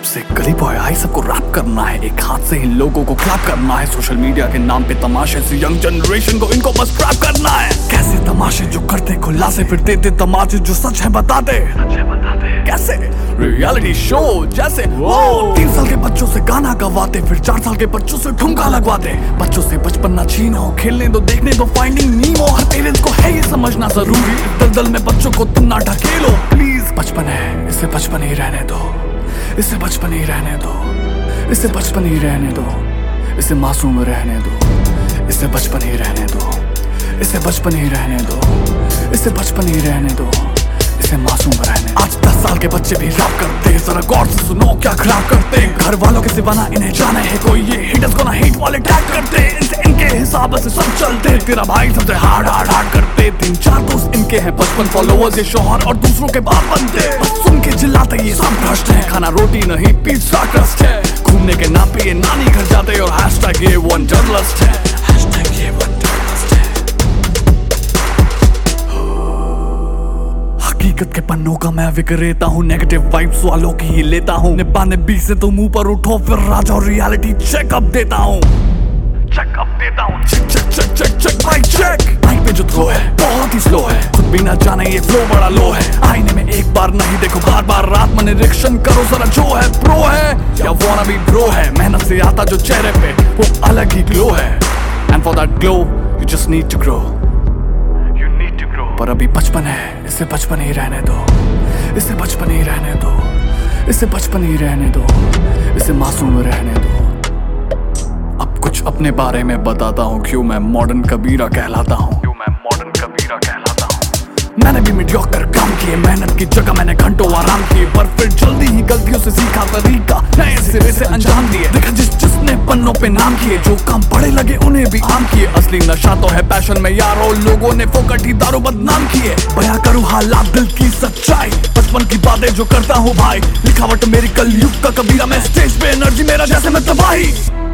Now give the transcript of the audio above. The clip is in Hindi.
से गली बॉय आई, सबको रैप करना है, एक हाथ से इन लोगों को क्लैप करना है। सोशल मीडिया के नाम पे तमाशे से यंग जनरेशन को इनको बस ट्रैप करना है। कैसे तमाशे जो करते खुला से, फिर देते तमाचे जो सच है बताते। कैसे रियलिटी शो जैसे वो 3 साल के बच्चों से गाना गवाते, फिर 4 साल के बच्चों से ठुमका लगवाते। बच्चों से बचपन ना छीनो, खेलने दो देखने दो फाइंडिंग नीमो। हर पेरेंट्स को है ये समझना जरूरी, दलदल में बच्चों को तुम ना ढकेलो प्लीज। बचपन है इसे बचपन ही रहने दो, इसे बचपन ही रहने दो, इसे बचपन ही रहने दो, इसे मासूम रहने दो, इसे बचपन ही रहने दो, इसे बचपन ही रहने दो, इसे बचपन ही रहने दो, इसे मासूम रहने। आज 10 साल के बच्चे भी रैप करते, जरा गौर से सुनो क्या खराब करते। घर वालों के सिवा ना इन्हें जाने है कोई, ये हिटर्स को ना हिट वाले टैग करते। इनसे इनके हिसाब से सब चलते, तेरा भाई सबसे हार्ड हार्ड हार्ड करते। 3-4 दोस्त इनके हैं, 55 फॉलोअर्स ये शोहर और दूसरों के बाप बनते। बस सुन के चिल्लाते ये सब भ्रष्ट है, खाना रोटी नहीं पिज्जा क्रस्ट है। घूमने के नाम पे ये नानी घर जाते और हैशटैग ये वंडरलस्ट है, हैशटैग ये वंडरलस्ट है। हकीकत के पन्नों का मैं विक्रेता हूँ, नेगेटिव वाइब्स वालों की ही लेता हूँ। निब्बाने 20 से तुम ऊपर उठो, फिर राजा और रियलिटी चेकअप देता हूँ, चेकअप देता हूँ। Check check check check check mike check. Mike पे जो थ्रो है बहुत ही स्लो है, खुद भी ना जाने ये फ्लो बड़ा लो है। आईने में एक बार नहीं देखो बार बार, रात में निरीक्षण करो जरा जो है प्रो है या वाना भी ब्रो है। मेहनत से आता जो चेहरे पे वो अलग ही ग्लो है, and for that glow you just need to grow, you need to grow. पर अभी बचपन है, इसे बचपन ही रहने दो, इसे बचपन ही रहने दो, इसे बचपन ही रहने दो, इसे मासूम रहने दो। अब कुछ अपने बारे में बताता हूँ, क्यों मैं मॉडर्न कबीरा कहलाता हूँ, क्यों मैं मॉडर्न कबीरा कहलाता हूँ। मैंने भी मीडियोकर काम किए, मेहनत की जगह मैंने घंटों आराम किए, पर फिर जल्दी ही गलतियों से सीखा तरीका, नए सिरे से अंजाम दिए। देखा जिसने पन्नों पे नाम किए, जो काम बड़े लगे उन्हें भी आम किए। असली नशा तो है पैशन में यारो, लोगों ने फोकट ही दारू बदनाम किए। बयां करूँ हालात दिल की सच्चाई, बचपन की बातें जो करता हूँ भाई। लिखावट मेरी कलयुग का कबीरा, मैं स्टेज पे एनर्जी मेरा जैसे मैं तबाही।